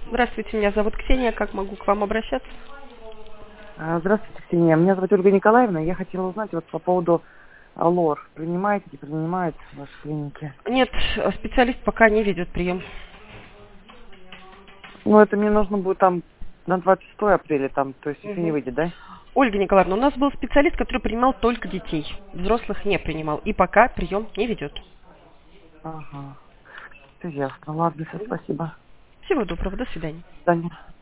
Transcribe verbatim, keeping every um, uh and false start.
Здравствуйте, меня зовут Ксения. Как могу к вам обращаться? А, Здравствуйте, Ксения. Меня зовут Ольга Николаевна. Я хотела узнать вот по поводу а, лор. Принимаете, не принимаете в вашей клинике? Нет, специалист пока не ведет прием. Ну, это мне нужно будет там на двадцать шестое апреля, там, то есть еще не Мгм. выйдет, да? Ольга Николаевна, у нас был специалист, который принимал только детей. Взрослых не принимал. И пока прием не ведет. Ага. Все ясно. Ладно, все, спасибо. Всего доброго, до свидания. До свидания.